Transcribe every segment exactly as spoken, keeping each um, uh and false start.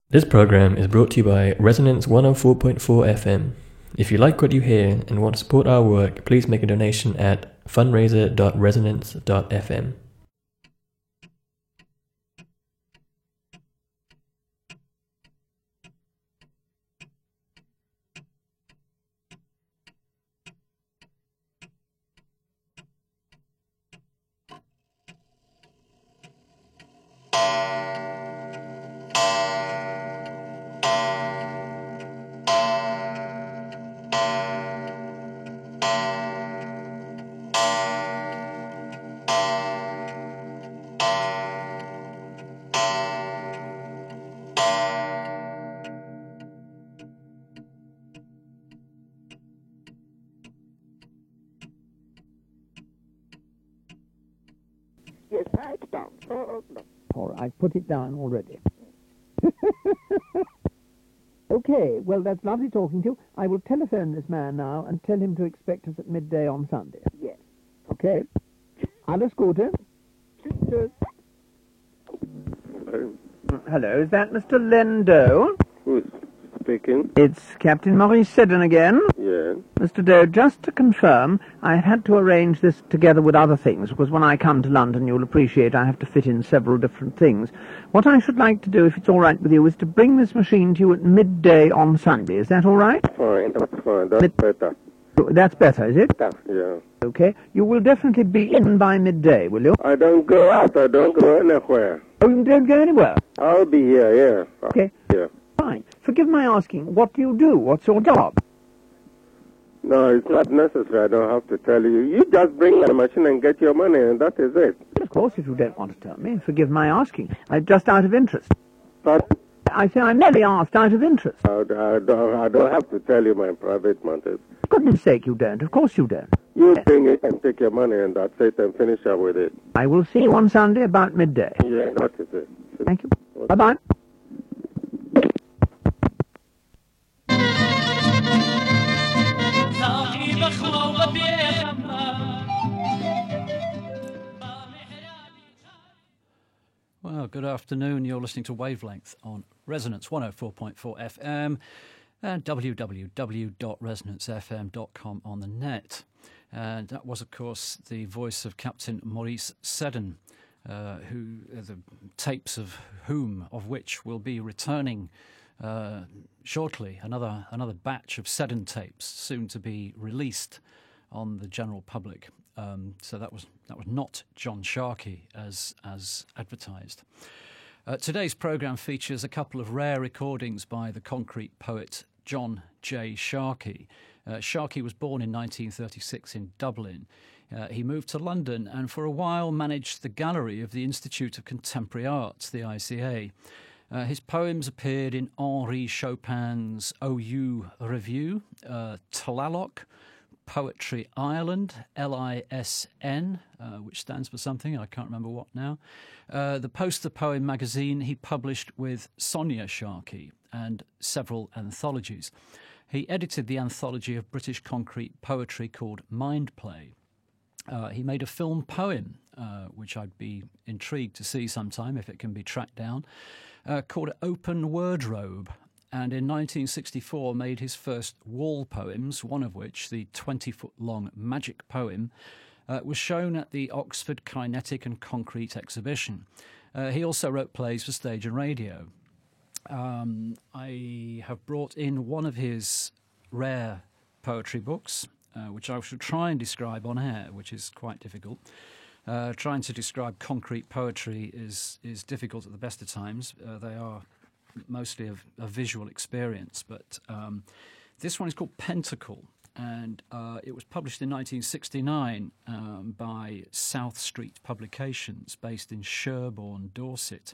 This program is brought to you by Resonance one oh four point four F M. If you like what you hear and want to support our work, please make a donation at fundraiser dot resonance dot f m. Yes, write it down. Oh, no. All right, I've put it down already. Okay, well, that's lovely talking to you. I will telephone this man now and tell him to expect us at midday on Sunday. Yes. Okay? Alles Gute. Cheers. Hello. Hello, is that Mister Lendo? Who's speaking? It's Captain Maurice Seddon again. Yeah. Mister Doe, just to confirm, I had to arrange this together with other things, because when I come to London, you'll appreciate I have to fit in several different things. What I should like to do, if it's all right with you, is to bring this machine to you at midday on Sunday. Is that all right? Fine, that's fine. That's Mid- better. That's better, is it? Yeah. Okay. You will definitely be in by midday, will you? I don't go out. I don't go anywhere. Oh, you don't go anywhere? I'll be here, yeah. Okay. Yeah. Fine. Forgive my asking, what do you do? What's your job? No, it's not necessary. I don't have to tell you. You just bring the machine and get your money, and that is it. Of course, if you don't want to tell me, forgive my asking. I just out of interest. But I say I merely asked out of interest. I, I, don't, I don't have to tell you my private matters. For goodness sake, you don't. Of course you don't. You bring it and take your money, and that's it, and finish up with it. I will see you on Sunday about midday. Yeah, that is it. Thank you. Bye-bye. Well, good afternoon. You're listening to Wavelength on Resonance one oh four point four F M and w w w dot resonance f m dot com on the net. And that was, of course, the voice of Captain Maurice Seddon, uh, who uh, the tapes of whom, of which, will be returning uh, shortly. Another another batch of Seddon tapes soon to be released on the general public. Um, so that was that was not John Sharkey as as advertised. Uh, today's programme features a couple of rare recordings by the concrete poet John J. Sharkey. Uh, Sharkey was born in nineteen thirty-six in Dublin. Uh, he moved to London and for a while managed the gallery of the Institute of Contemporary Arts, the I C A. Uh, his poems appeared in Henri Chopin's O U Review, uh, Tlaloc, Poetry Ireland, L I S N, uh, which stands for something, I can't remember what now. Uh, the Poster Poem magazine he published with Sonia Sharkey and several anthologies. He edited the anthology of British concrete poetry called Mind Play. Uh, he made a film poem, uh, which I'd be intrigued to see sometime if it can be tracked down, uh, called Open Wardrobe. And in nineteen sixty-four made his first wall poems, one of which, the twenty-foot-long Magic Poem, uh, was shown at the Oxford Kinetic and Concrete exhibition. Uh, he also wrote plays for stage and radio. Um, I have brought in one of his rare poetry books, uh, which I should try and describe on air, which is quite difficult. Uh, trying to describe concrete poetry is, is difficult at the best of times. Uh, they are mostly a, a visual experience, but um, this one is called Pentacle, and uh, it was published in nineteen sixty-nine um, by South Street Publications, based in Sherborne, Dorset.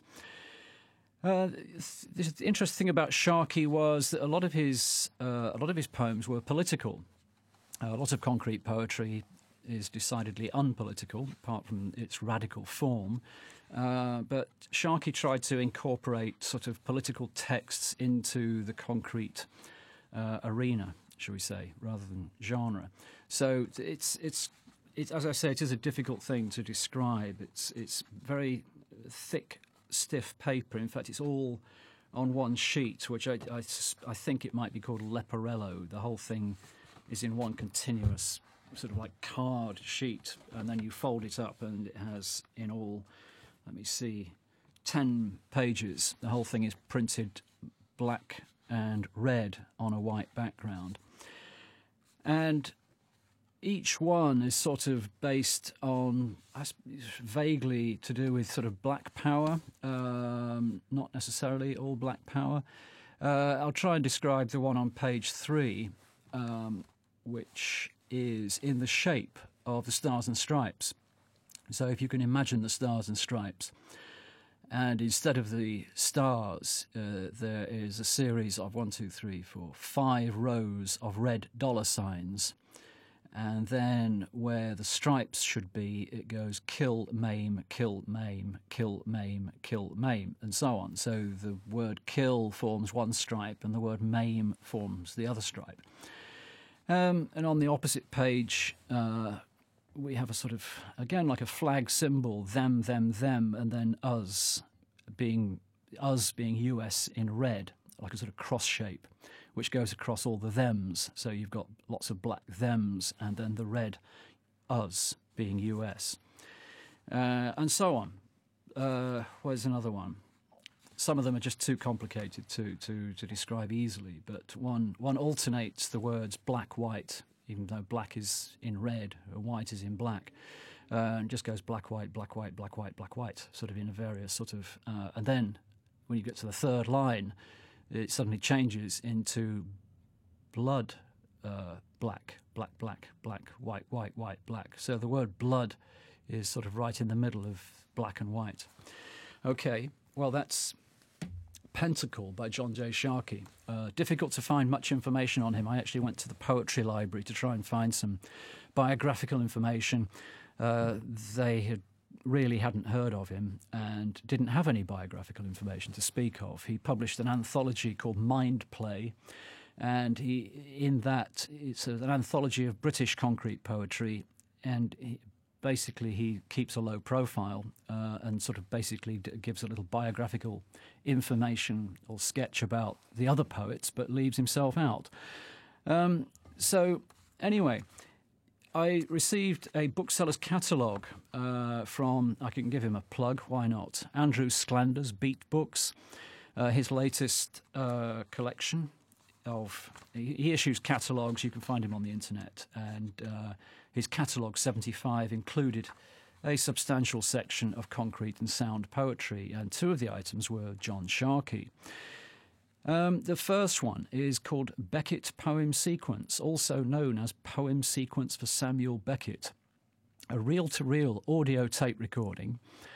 Uh, the interesting thing about Sharkey was that a lot of his uh, a lot of his poems were political. Uh, a lot of concrete poetry is decidedly unpolitical, apart from its radical form. Uh, but Sharkey tried to incorporate sort of political texts into the concrete uh, arena, shall we say, rather than genre. So it's it's it's as I say, it is a difficult thing to describe. It's it's very thick, stiff paper. In fact, it's all on one sheet, which I, I, I think it might be called Leporello. The whole thing is in one continuous sort of like card sheet, and then you fold it up, and it has in all, let me see, ten pages. The whole thing is printed black and red on a white background. And each one is sort of based on, I suppose, vaguely to do with sort of black power, um, not necessarily all black power. Uh, I'll try and describe the one on page three, um, which is in the shape of the Stars and Stripes. So if you can imagine the Stars and Stripes, and instead of the stars, uh, there is a series of one, two, three, four, five rows of red dollar signs. And then where the stripes should be, it goes kill, maim, kill, maim, kill, maim, kill, maim, and so on. So the word kill forms one stripe and the word maim forms the other stripe. Um, and on the opposite page, uh, we have a sort of, again, like a flag symbol, them, them, them, and then us being, us being U S in red, like a sort of cross shape, which goes across all the thems. So you've got lots of black thems, and then the red us being U S. Uh, and so on. Uh, where's another one? Some of them are just too complicated to, to, to describe easily, but one, one alternates the words black, white, even though black is in red, or white is in black, uh, and just goes black, white, black, white, black, white, black, white, sort of in a various sort of... Uh, and then when you get to the third line, it suddenly changes into blood, uh, black, black, black, black, white, white, white, black. So the word blood is sort of right in the middle of black and white. Okay, well, that's Pentacle by John J. Sharkey. Uh, difficult to find much information on him. I actually went to the Poetry Library to try and find some biographical information. Uh, they had really hadn't heard of him and didn't have any biographical information to speak of. He published an anthology called Mind Play, and he, in that, it's an anthology of British concrete poetry, and he, basically he keeps a low profile uh, and sort of basically d- gives a little biographical information or sketch about the other poets, but leaves himself out. Um, so, anyway... I received a bookseller's catalogue uh, from, I can give him a plug, why not, Andrew Sklander's Beat Books, uh, his latest uh, collection of, he, he issues catalogues, you can find him on the internet, and uh, his catalogue seventy-five included a substantial section of concrete and sound poetry, and two of the items were John Sharkey. Um, the first one is called Beckett Poem Sequence, also known as Poem Sequence for Samuel Beckett, a reel-to-reel audio tape recording,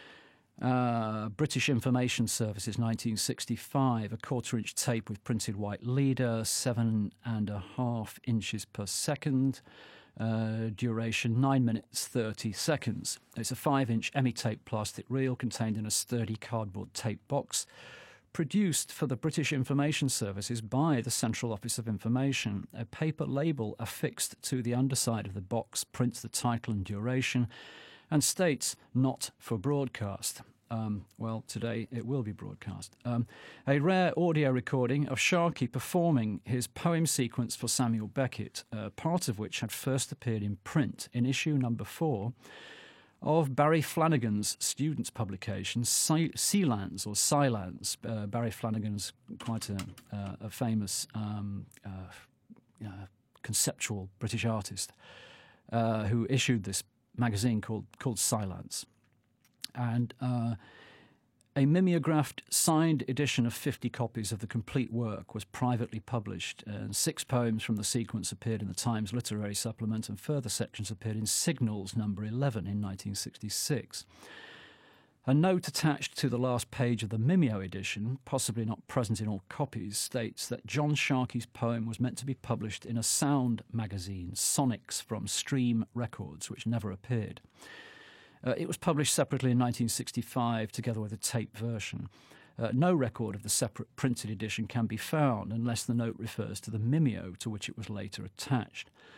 uh, British Information Services, nineteen sixty-five, a quarter-inch tape with printed white leader, seven and a half inches per second, uh, duration nine minutes thirty seconds. It's a five-inch Emitape plastic reel contained in a sturdy cardboard tape box, produced for the British Information Services by the Central Office of Information. A paper label affixed to the underside of the box prints the title and duration and states, not for broadcast. Um, well, today it will be broadcast. Um, a rare audio recording of Sharkey performing his poem sequence for Samuel Beckett, uh, part of which had first appeared in print in issue number four of Barry Flanagan's students' publication, Sealands or Silands. Uh, Barry Flanagan's quite a, uh, a famous um, uh, uh, conceptual British artist uh, who issued this magazine called called Silands. And uh, a mimeographed signed edition of fifty copies of the complete work was privately published, and six poems from the sequence appeared in the Times Literary Supplement, and further sections appeared in Signals number eleven in nineteen sixty-six. A note attached to the last page of the Mimeo edition, possibly not present in all copies, states that John Sharkey's poem was meant to be published in a sound magazine, Sonics, from Stream Records, which never appeared. Uh, it was published separately in nineteen sixty-five, together with a tape version. Uh, no record of the separate printed edition can be found unless the note refers to the Mimeo to which it was later attached.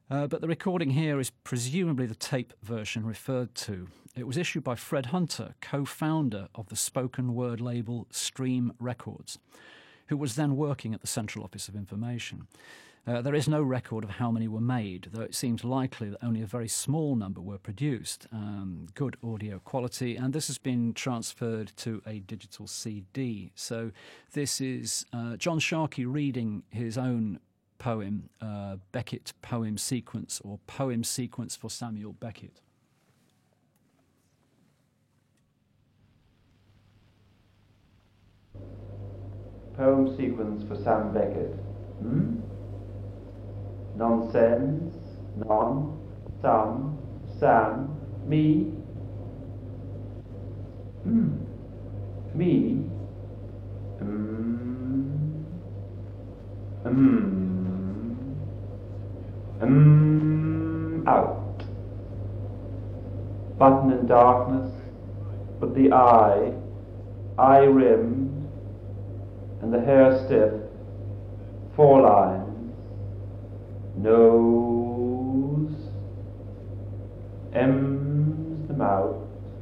Uh, but the recording here is presumably the tape version referred to. It was issued by Fred Hunter, co-founder of the spoken word label Stream Records, who was then working at the Central Office of Information. Uh, there is no record of how many were made, though it seems likely that only a very small number were produced. Um, good audio quality, and this has been transferred to a digital C D. So this is uh, John Sharkey reading his own poem, uh, Beckett Poem Sequence, or Poem Sequence for Samuel Beckett. Poem Sequence for Sam Beckett. Hmm? Nonsense, non, some, Sam, me. Hmm. Me. Hmm. Hmm. Hmm. Out. Button in darkness, but the eye, eye rimmed, and the hair stiff, four lines. Nose, M's the mouth,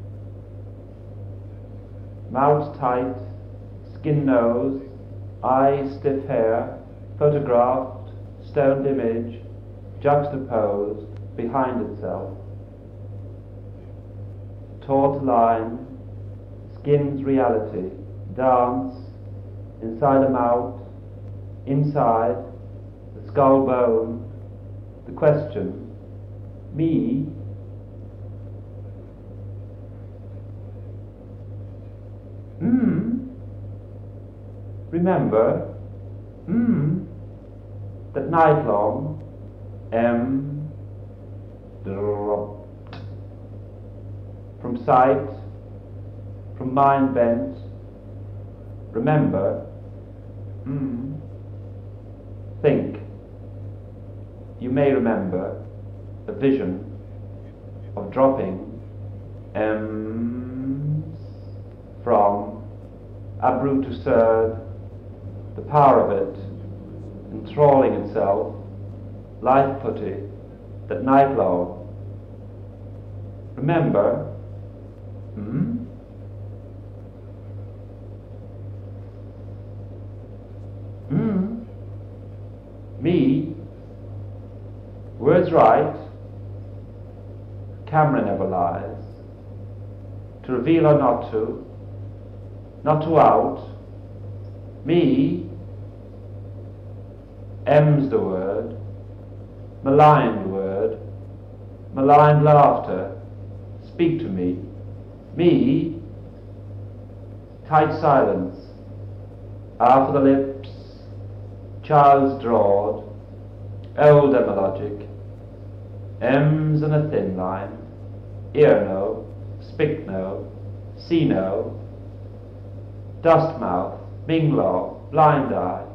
mouth tight, skin nose, eye stiff hair, photographed, stoned image, juxtaposed behind itself, taut line, skin's reality, dance, inside a mouth, inside, the skull bone, the question, me, hmm, remember, hmm, that night long, M, dropped, from sight, from mind bent, remember, hmm, think. You may remember a vision of dropping M's from Abreu to Surd, the power of it, enthralling itself, life putty, that night long. Remember, hmm? Hmm? Me? Words right, camera never lies, to reveal or not to, not to out, me, M's the word, maligned word, maligned laughter, speak to me, me, tight silence, R for the lips, child's drawed, old etymologic, M's and a thin line, ear no, spick no, see no, dust mouth, minglaw, blind eye,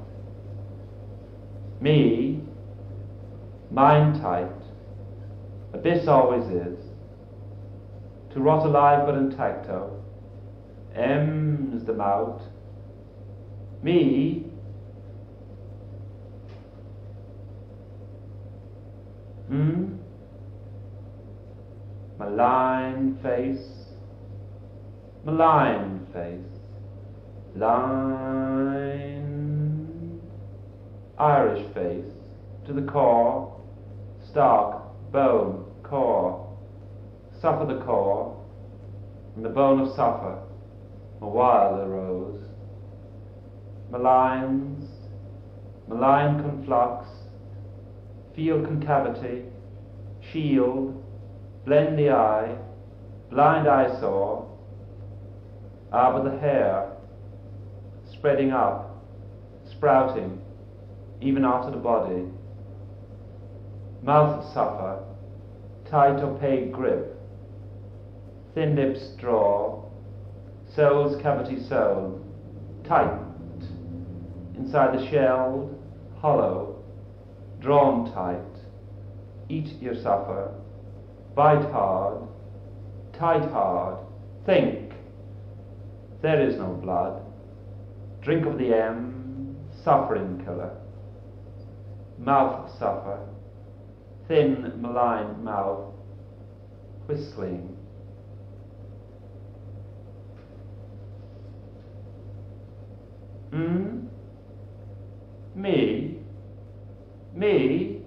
me, mind tight, abyss always is, to rot alive but intacto, M's the mouth, me, hmm? Malign face, malign face, line, Irish face, to the core, stark, bone, core, suffer the core, and the bone of suffer, a wild arose, maligns, malign conflux, field concavity, shield, blend the eye, blind eyesore, ah, but the hair, spreading up, sprouting, even after the body, mouth suffer, tight opaque grip, thin lips draw, soul's cavity sewn, tight, inside the shelled, hollow, drawn tight, eat your suffer, bite hard, tight hard, think, there is no blood, drink of the M, suffering killer, mouth suffer, thin, malign mouth, whistling. Hmm? Me? Me?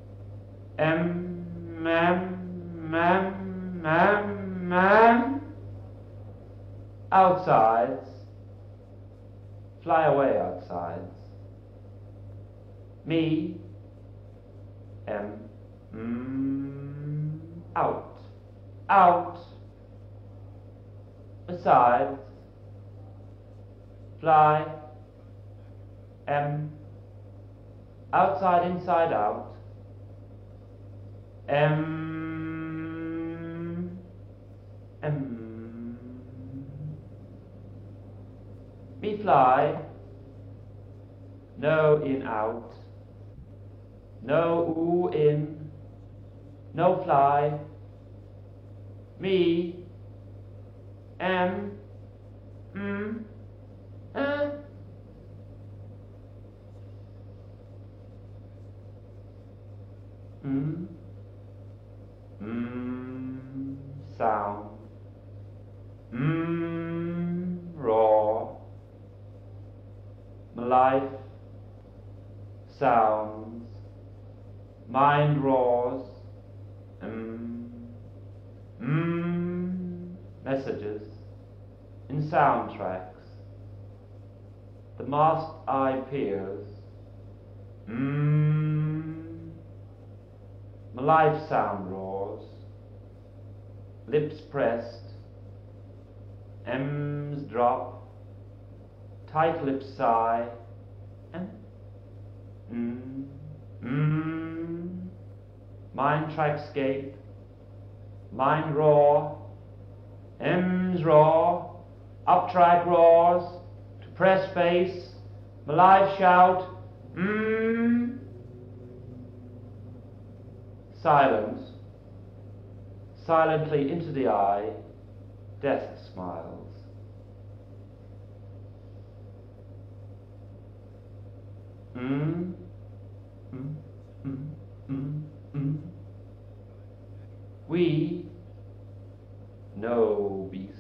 Em, mem, mem, mem, mem? Outsides. Fly away, outsides. Me? Em, mm, out. Out. Besides. Fly. M. Outside, inside, out. M. M. Me fly. No in, out. No oo in. No fly. Me. M. M. Uh. Mm. Mm. Sound. Mm. Raw. Life. Sounds. Mind roars. Mm. Mm. Messages. In soundtracks. The masked eye peers. Mm. My life sound roars. Lips pressed. M's drop. Tight lips sigh. And mm. Mm. Mind trackscape. Mind roar. M's roar. Uptrack roars. To press face. My life shout. Mmm. Silence. Silently into the eye. Death smiles. Mm. Mm. Mm. Mm. Mm. We no beast.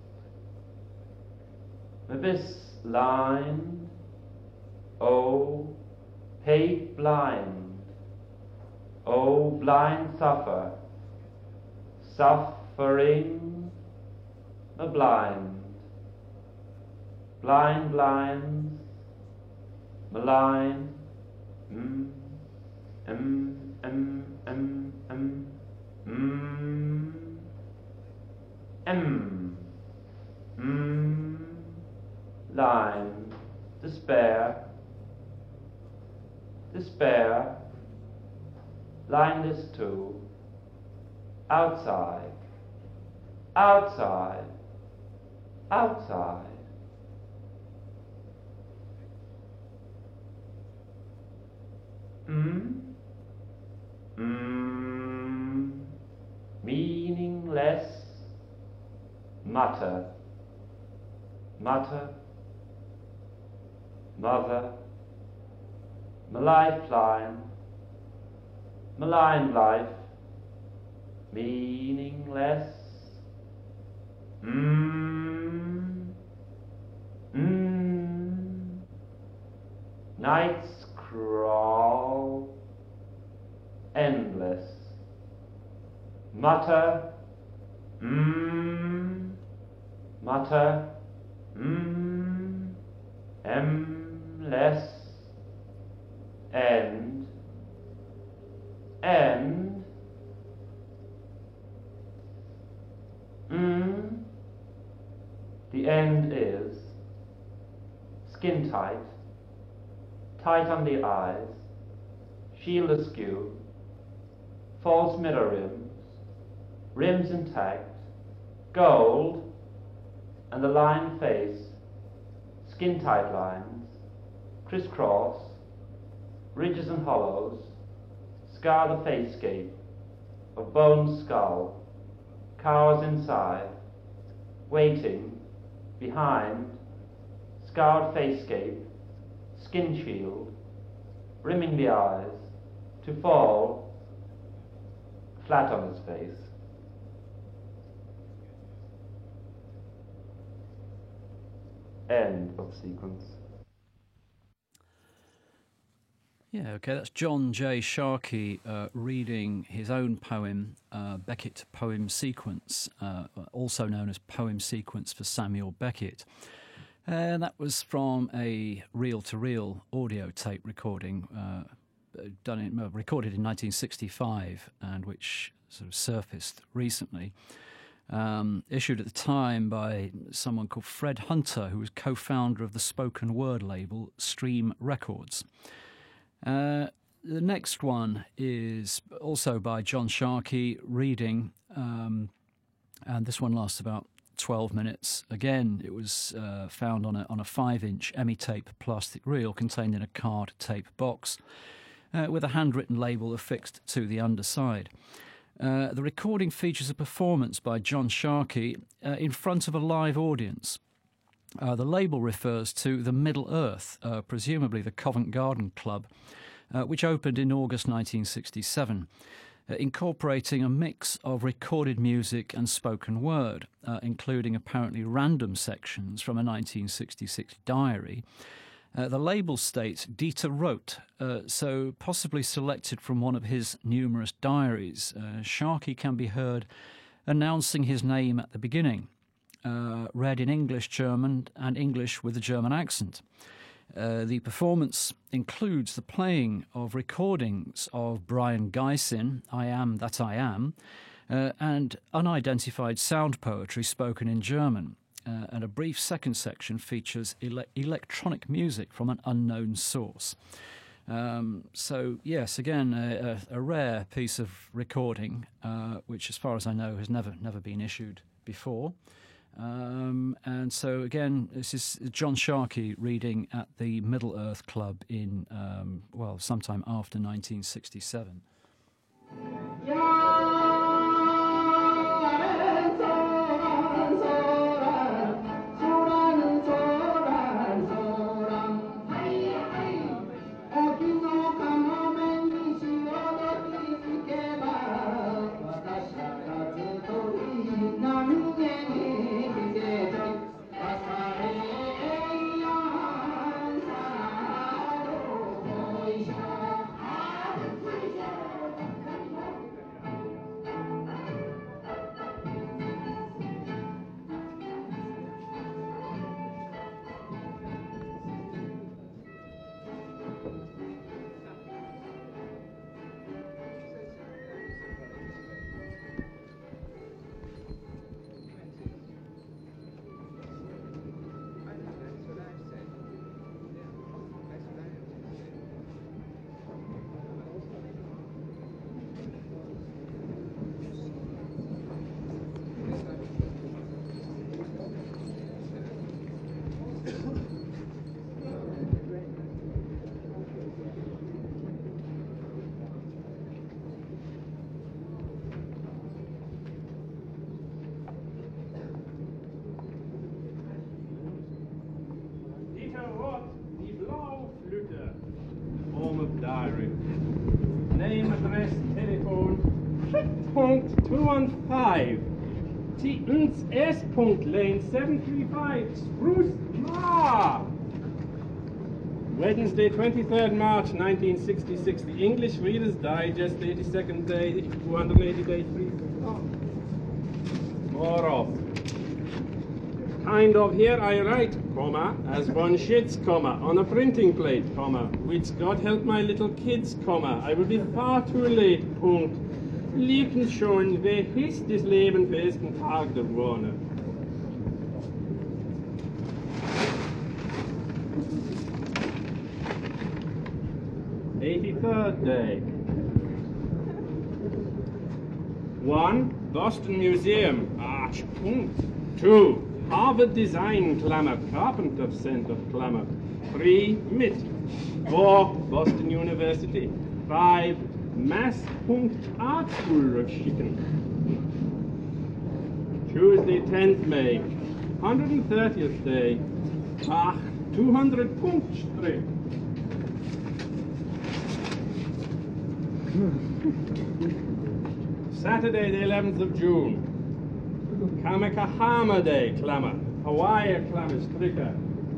Abyss lined. Oh, hate blind. Oh, blind suffer, suffering the blind, blind blinds, malign, mm, mm, mm, mm, mm, mm, mm, mm, line, despair, despair, line this too, outside, outside, outside. Mm? Mm. Meaningless, mutter, mutter, mother, my lifeline, malign life, meaningless. Mm. Mm. Nights crawl, endless, mutter, mm. Mutter, mm. Endless, end, end, mm. The end is skin tight, tight on the eyes, shield askew, false mirror rims, rims intact, gold, and the lined face, skin tight lines, crisscross, ridges and hollows, scar the facescape of bone skull, cowers inside, waiting, behind, scarred facescape, skin shield, rimming the eyes, to fall, flat on his face. End of sequence. Yeah, okay, that's John J. Sharkey uh, reading his own poem, uh, Beckett Poem Sequence, uh, also known as Poem Sequence for Samuel Beckett. And that was from a reel-to-reel audio tape recording, uh, done in, uh, recorded in nineteen sixty-five, and which sort of surfaced recently. Um, issued at the time by someone called Fred Hunter, who was co-founder of the spoken word label Stream Records. Uh, the next one is also by John Sharkey reading, um, and this one lasts about twelve minutes. Again, it was uh, found on a on a five-inch Emmy-tape plastic reel contained in a card tape box uh, with a handwritten label affixed to the underside. Uh, the recording features a performance by John Sharkey uh, in front of a live audience. Uh, the label refers to the Middle Earth, uh, presumably the Covent Garden Club, uh, which opened in August nineteen sixty-seven, uh, incorporating a mix of recorded music and spoken word, uh, including apparently random sections from a nineteen sixty-six diary. Uh, the label states Dieter wrote, uh, so possibly selected from one of his numerous diaries. Uh, Sharkey can be heard announcing his name at the beginning, uh, read in English, German, and English with a German accent. Uh, the performance includes the playing of recordings of Brian Geisin, I Am That I Am, uh, and unidentified sound poetry spoken in German. Uh, and a brief second section features ele- electronic music from an unknown source. Um, so, yes, again, a, a, a rare piece of recording, uh, which, as far as I know, has never never been issued before. Um, and so, again, this is John Sharkey reading at the Middle Earth Club in, um, well, sometime after nineteen sixty-seven. Diary. Name, address, telephone, Schrittpunkt two one five. Tietens S. Lane seven three five, Spruce Ma. Wednesday, twenty-third March nineteen sixty-six. The English Reader's Digest, eighty-second day, two hundred eighty day free. Oh. More off. Kind of here I write, comma, as one shits, comma, on a printing plate, comma, which God help my little kids, comma, I will be far too late, Punkt. Lieben schon, wer ist das Leben für ersten Tag der Wohne? eighty-third day. One, Boston Museum, Arch, Punkt. Two, Harvard Design, Klammer, Carpenter Center, Klammer. Three, M I T. Four, Boston University. Five, Mass. Art School of Chicken. Tuesday, tenth May. one hundred thirtieth day. Ach, two hundred Punktstrich. Saturday the eleventh of June. Kamikahama Day, Klammer. Hawaii, Klammer, Stricker.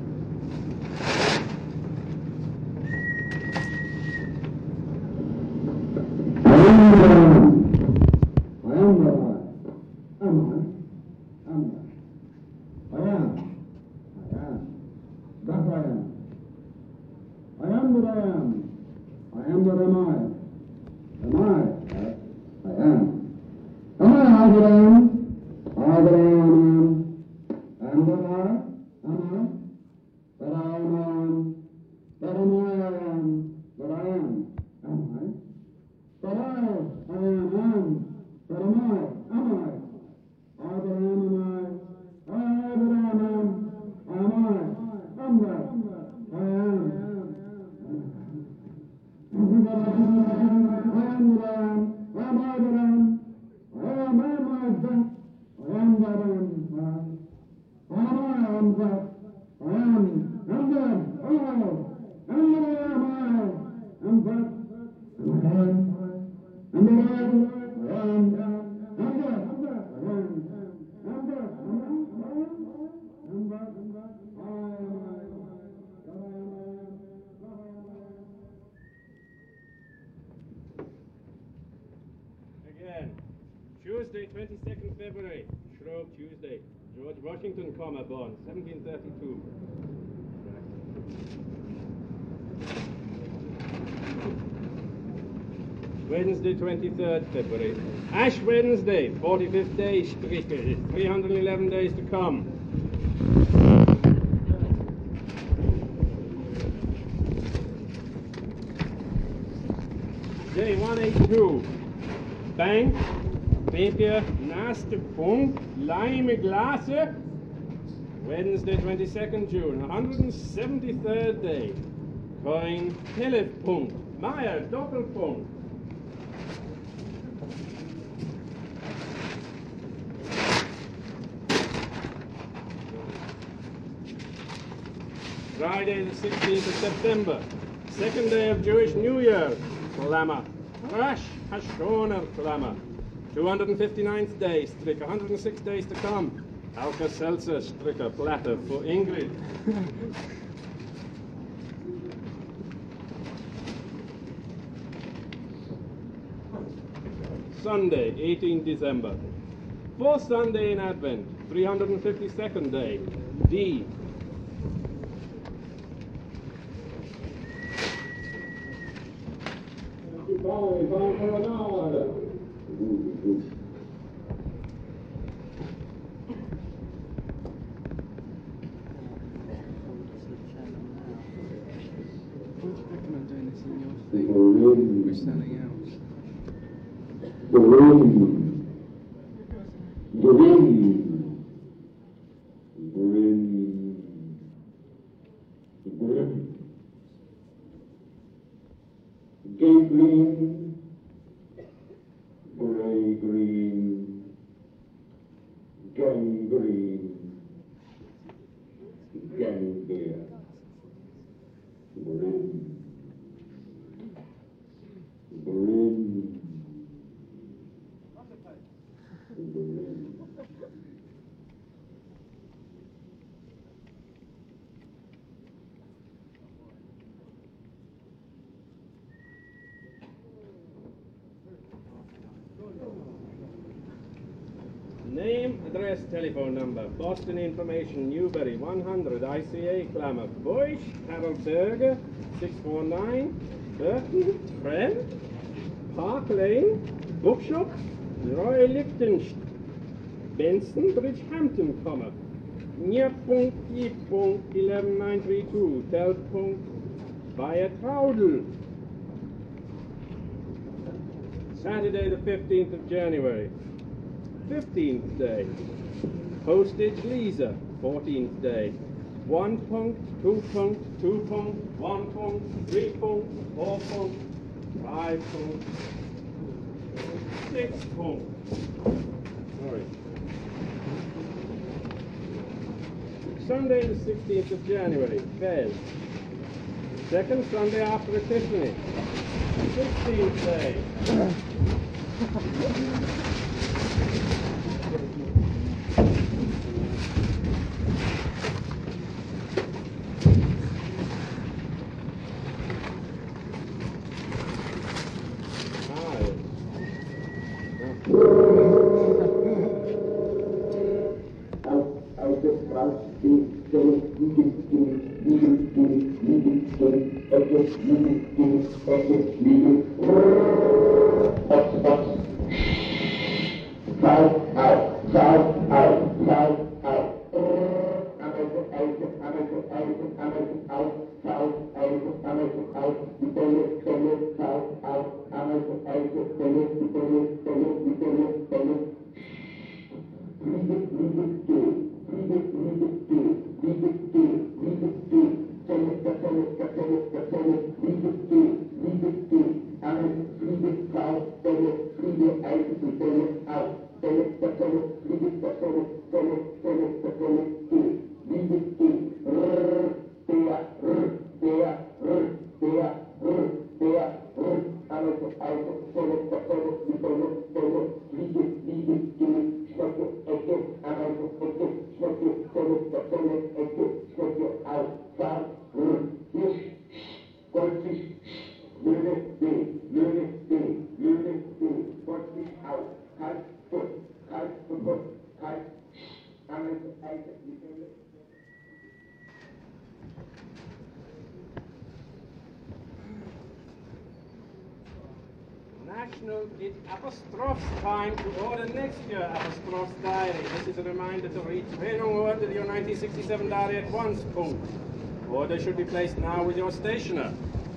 Tuesday, twenty-second February, Shrove Tuesday. George Washington, comma, born, seventeen thirty-two. Wednesday, twenty-third February. Ash Wednesday, forty-fifth day, Striche, three hundred eleven days to come. Day one eighty-two. Bank. Papier, Naste Punkt, Lime Glasse, Wednesday, twenty-second June, one hundred seventy-third day. Coin, Telepunkt, Meyer, Doppelpunkt. Friday, the sixteenth of September, second day of Jewish New Year, Klammer, Rosh Hashanah, Klammer. two hundred fifty-ninth day, Strick, one hundred six days to come. Alka-Seltzer, Stricker, platter for Ingrid. Sunday, eighteenth December. Fourth Sunday in Advent, three hundred fifty-second day, D. We're selling out. The rain. The rain. The rain. The rain. Gay green. Gray green. Gang green. Gang beer. Green. Green. Green. Name, address, telephone number. Boston Information, Newbury, one hundred, I C A, Klammer. Bush, Harold Berger, six four nine, Burton, Trent, Park Lane, Bookshop, Roy Lichtenstein, Benson, Bridgehampton, comma. Near Punkt, E. Punkt, eleven nine three two, Tel Punkt, via Traudel. Saturday, the fifteenth of January. fifteenth day. Postage Lisa, fourteenth day. One punct, two punct, two punct, one punct, three punct, four punct, five punct, six punct. Sorry. Sunday the sixteenth of January, Fez. Second Sunday after Epiphany. sixteenth day. National It Apostrophe time to order next year Apostrophe diary. This is a reminder to read Training Order your nineteen sixty-seven diary at once. Punkt. Order should be placed now with your stationer.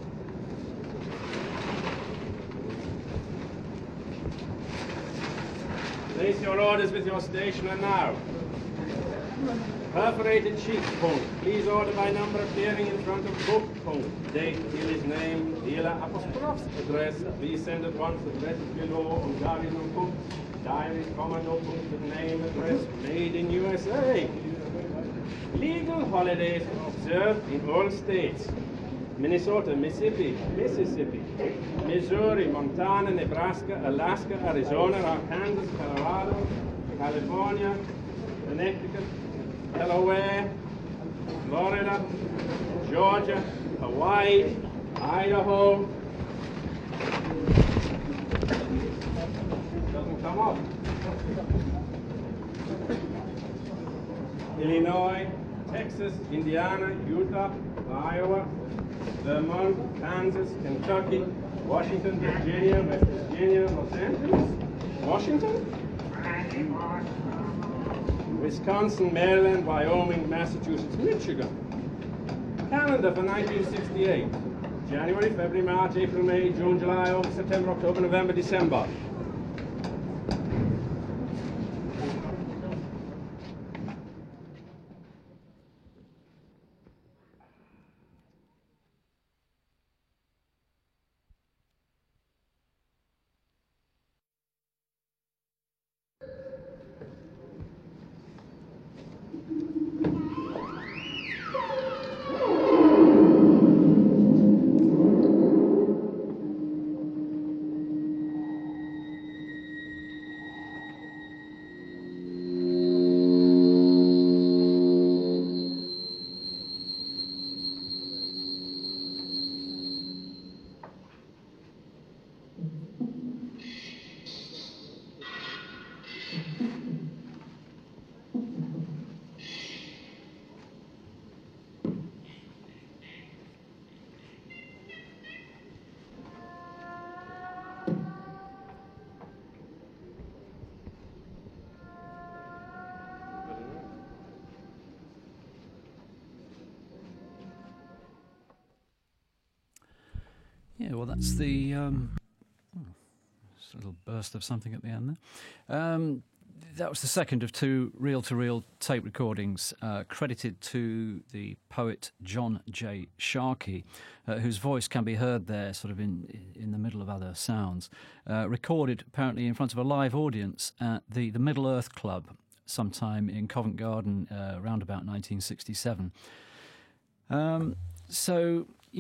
Place your orders with your stationer now. Perforated sheet. Punkt. Please order by number appearing in front of book. Punkt. Date, dealer's name, dealer apostrophe address. Please send at once address below on Guardian Punkt. Diary, comma, no punkt with name, address, made in U S A. Legal holidays observed in all states. Minnesota, Mississippi, Mississippi, Missouri, Montana, Nebraska, Alaska, Arizona, Arkansas, Colorado, California, Connecticut, Delaware, Florida, Georgia, Hawaii, Idaho. Doesn't come up. Illinois, Texas, Indiana, Utah, Iowa, Vermont, Kansas, Kentucky, Washington, Virginia, West Virginia, Los Angeles, Washington, Wisconsin, Maryland, Wyoming, Massachusetts, Michigan. Calendar for nineteen sixty-eight. January, February, March, April, May, June, July, August, September, October, November, December. Yeah, well, that's the um, oh, just a little burst of something at the end there. Um, that was the second of two reel-to-reel tape recordings uh, credited to the poet John J. Sharkey, uh, whose voice can be heard there, sort of in in the middle of other sounds. Uh, recorded apparently in front of a live audience at the the Middle Earth Club sometime in Covent Garden, uh, around about nineteen sixty-seven. Um, so yeah.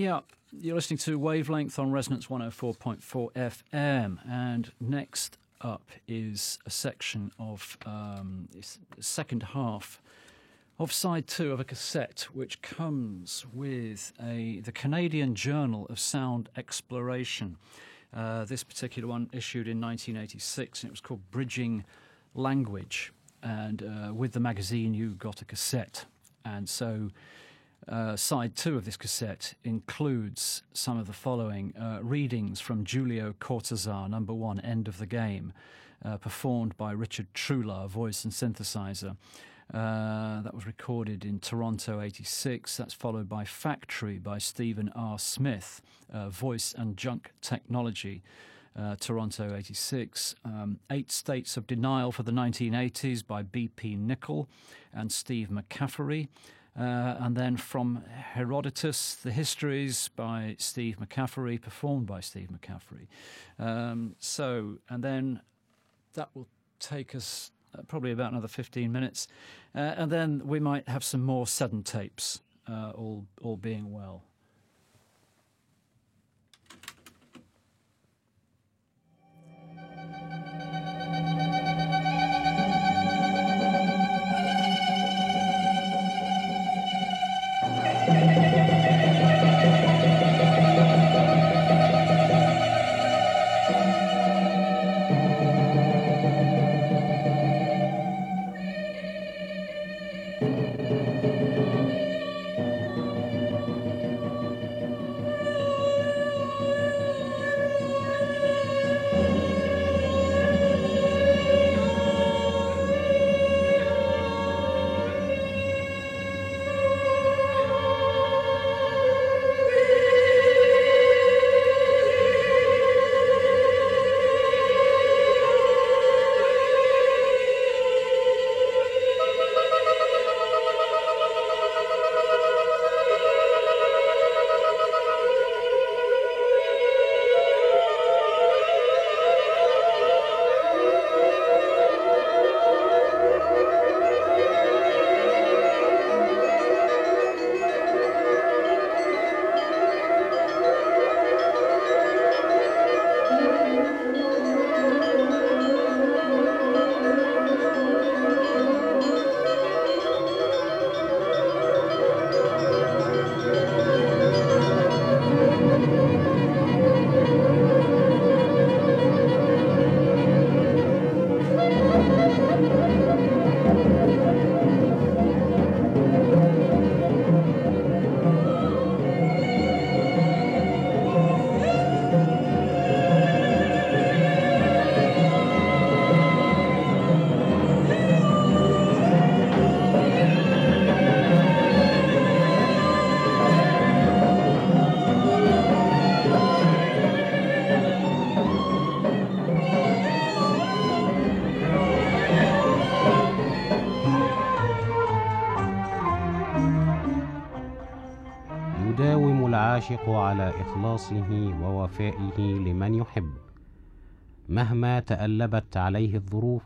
You're listening to Wavelength on Resonance one oh four point four F M, and next up is a section of um, the second half of side two of a cassette, which comes with a the Canadian Journal of Sound Exploration. Uh, this particular one issued in nineteen eighty-six, and it was called Bridging Language. And uh, with the magazine, you got a cassette. And so uh, side two of this cassette includes some of the following uh, readings from Giulio Cortazar, number one, End of the Game, uh, performed by Richard Trular, voice and synthesizer. Uh, that was recorded in Toronto, eighty-six. That's followed by Factory by Stephen R. Smith, uh, voice and junk technology, uh, Toronto, eighty-six. Um, Eight States of Denial for the nineteen eighties by B P Nickel and Steve McCaffrey. Uh, and then from Herodotus, The Histories by Steve McCaffrey, performed by Steve McCaffrey. Um, so, and then that will take us Uh, probably about another fifteen minutes. Uh, and then we might have some more sudden tapes, uh, all, all being well. يداوم العاشق على إخلاصه ووفائه لمن يحب مهما تألبت عليه الظروف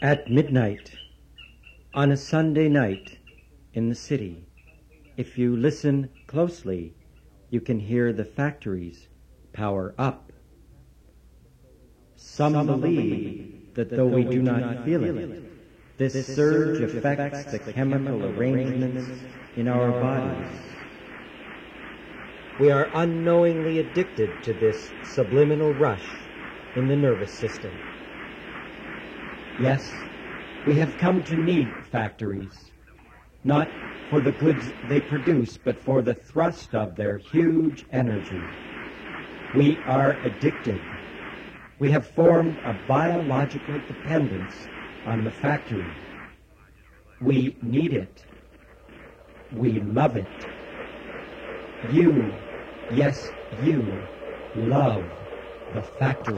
At midnight, on a Sunday night in the city, if you listen closely, you can hear the factories power up. Some, Some believe that though we do not feel it, this surge affects the chemical arrangements in our bodies. We are unknowingly addicted to this subliminal rush in the nervous system. Yes, we have come to need factories, not for the goods they produce, but for the thrust of their huge energy. We are addicted. We have formed a biological dependence on the factory. We need it. We love it. You, yes, you, love the factory.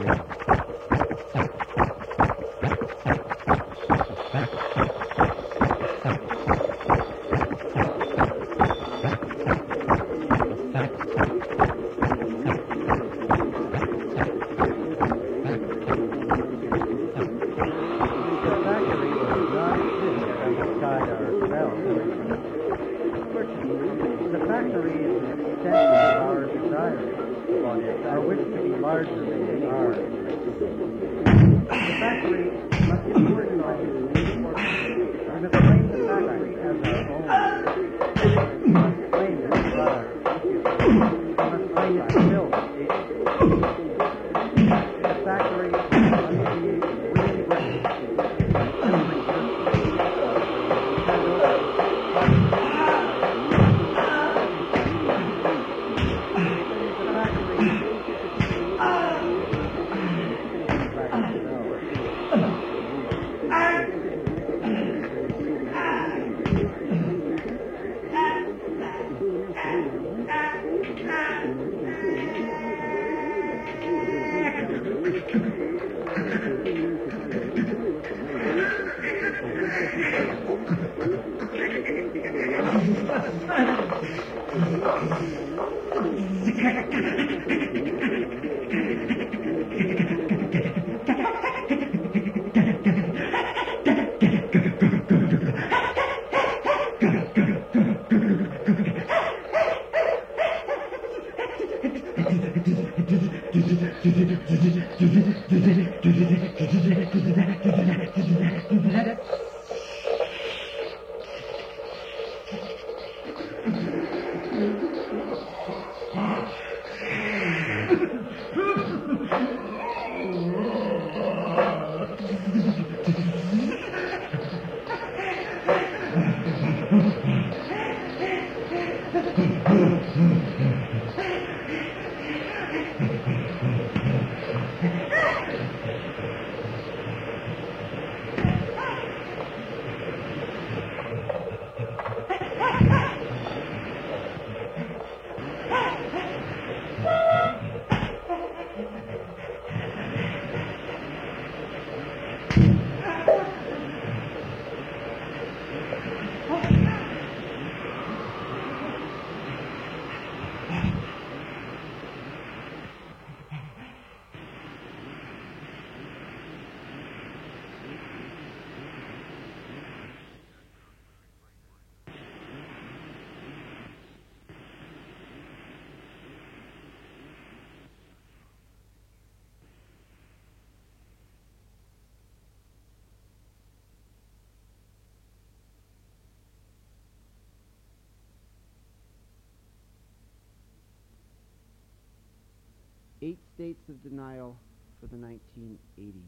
Eight states of denial for the nineteen eighties.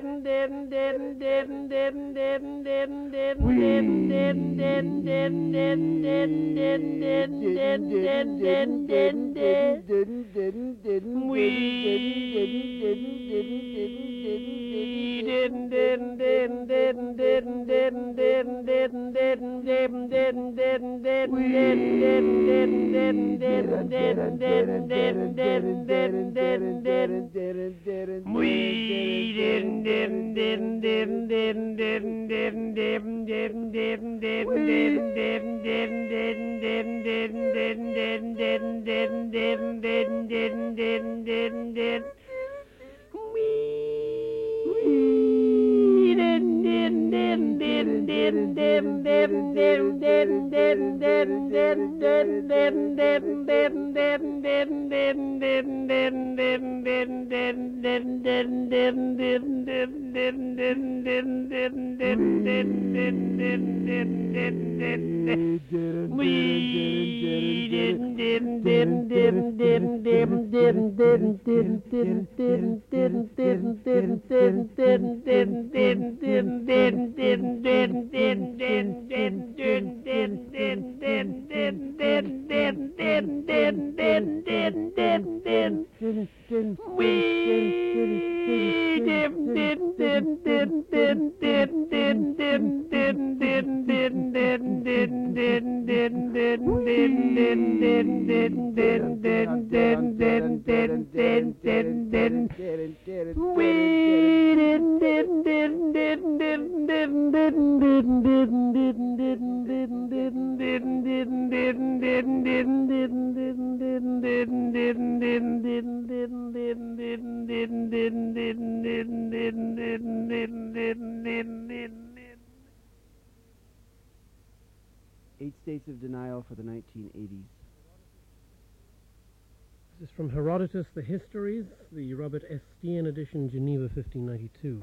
We Eight States of Denial for the nineteen eighties. This is from Herodotus, The Histories, the Robert Estienne edition, Geneva, fifteen ninety-two.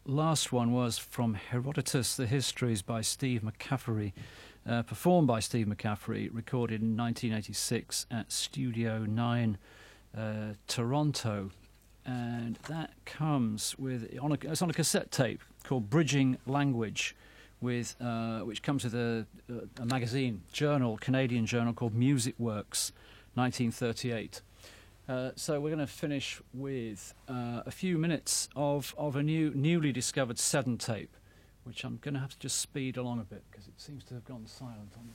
last one was from Herodotus, The Histories by Steve McCaffrey, uh, performed by Steve McCaffrey, recorded in nineteen eighty-six at Studio nine, uh, Toronto. And that comes with, on a, it's on a cassette tape called Bridging Language, with uh, which comes with a, a, a magazine, journal, Canadian journal called Music Works, nineteen thirty-eight. Uh, so we're going to finish with uh, a few minutes of, of a new, newly discovered Seddon tape, which I'm going to have to just speed along a bit because it seems to have gone silent on me.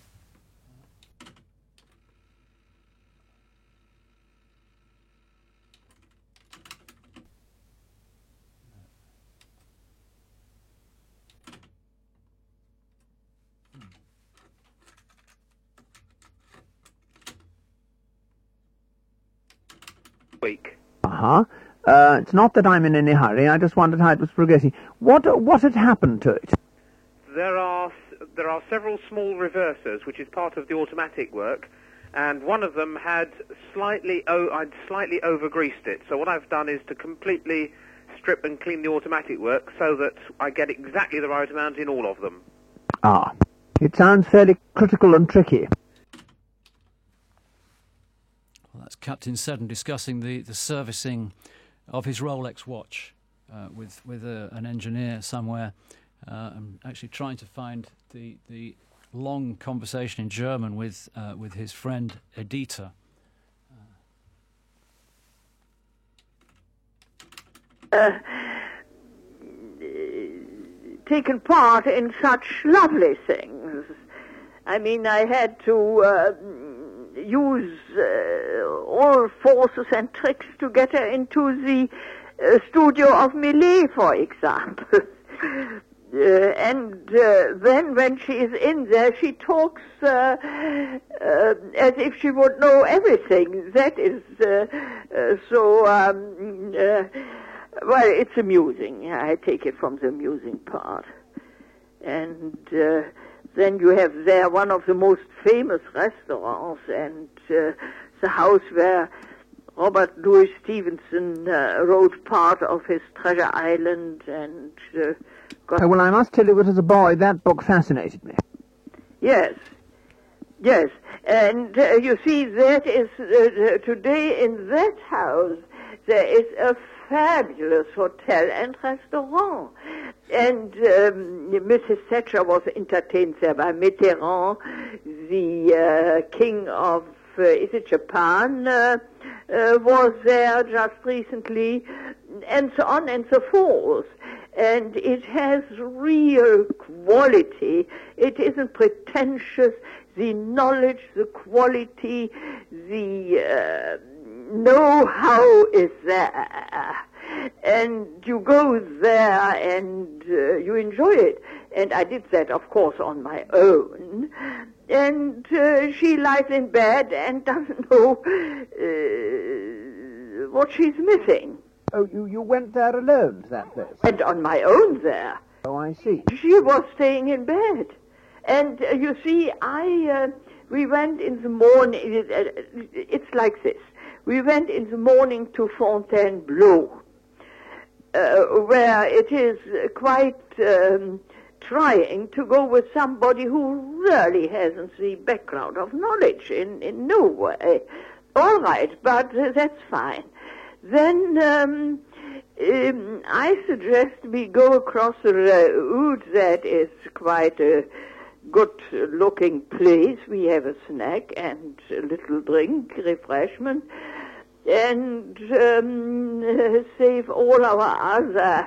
Week. Uh-huh. Uh, it's not that I'm in any hurry. I just wondered how it was progressing. What what had happened to it? There are there are several small reversers, which is part of the automatic work, and one of them had slightly oh I'd slightly overgreased it. So what I've done is to completely strip and clean the automatic work so that I get exactly the right amount in all of them. Ah, it sounds fairly critical and tricky. Well, that's Captain Seddon discussing the, the servicing of his Rolex watch uh, with with a, an engineer somewhere. Uh, I'm actually trying to find the the long conversation in German with uh, with his friend Edita. Uh, taken part in such lovely things. I mean, I had to uh, use uh, all forces and tricks to get her into the uh, studio of Millet, for example. uh, and uh, then when she is in there, she talks uh, uh, as if she would know everything. That is uh, uh, so... Um, uh, Well, it's amusing. I take it from the amusing part. And uh, then you have there one of the most famous restaurants and uh, the house where Robert Louis Stevenson uh, wrote part of his Treasure Island and... Uh, got oh, well, I must tell you that as a boy that book fascinated me. Yes. Yes. And uh, you see, that is... Uh, today in that house there is a fabulous hotel and restaurant. And um, Missus Thatcher was entertained there by Mitterrand, the uh, king of, uh, is it Japan, uh, uh, was there just recently, and so on and so forth. And it has real quality. It isn't pretentious. The knowledge, the quality, the... Uh, know-how is there, and you go there and uh, you enjoy it. And I did that, of course, on my own. And uh, she lies in bed and doesn't know uh, what she's missing. Oh, you, you went there alone to that place? And on my own there. Oh, I see. She was staying in bed. And uh, you see, I, uh, we went in the morning, it, uh, it's like this. We went in the morning to Fontainebleau, uh, where it is quite um, trying to go with somebody who really hasn't the background of knowledge in, in no way. All right, but uh, that's fine. Then um, um, I suggest we go across the road. That is quite a good-looking place. We have a snack and a little drink, refreshment, and um, save all our other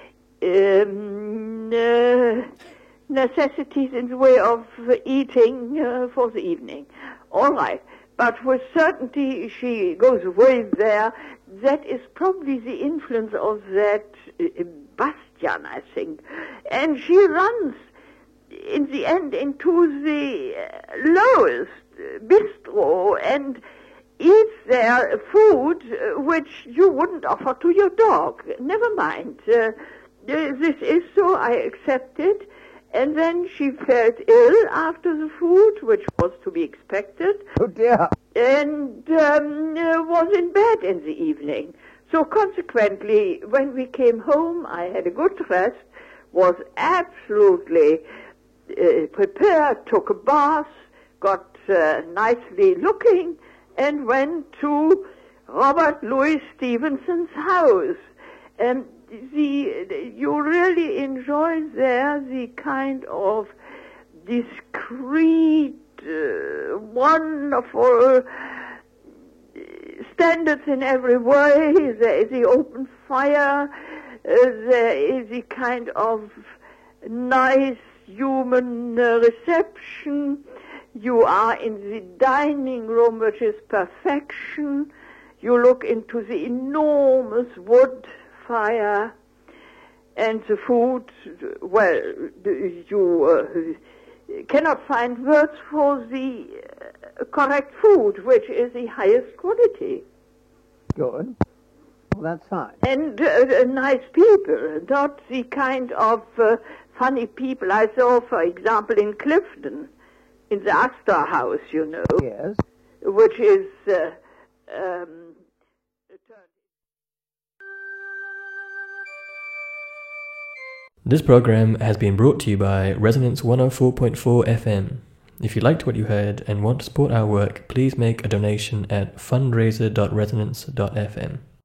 um, uh, necessities in the way of eating uh, for the evening. All right. But with certainty she goes away there. That is probably the influence of that uh, Bastian, I think. And she runs in the end into the lowest bistro and eats there food which you wouldn't offer to your dog. Never mind. Uh, this is so, I accept it. And then she felt ill after the food, which was to be expected. Oh, dear. And um, uh, was in bed in the evening. So consequently, when we came home, I had a good rest, was absolutely uh, prepared, took a bath, got uh, nicely looking, and went to Robert Louis Stevenson's house. And the, you really enjoy there the kind of discreet, uh, wonderful standards in every way. There is the open fire. Uh, there is the kind of nice human uh, reception. You are in the dining room, which is perfection. You look into the enormous wood fire, and the food, well, you uh, cannot find words for the uh, correct food, which is the highest quality. Good. Well, that's fine. And uh, nice people, not the kind of uh, funny people I saw, for example, in Clifton, in the Astor House, you know. Yes. Which is... Uh, um, This program has been brought to you by Resonance one oh four point four F M. If you liked what you heard and want to support our work, please make a donation at fundraiser dot resonance dot f m.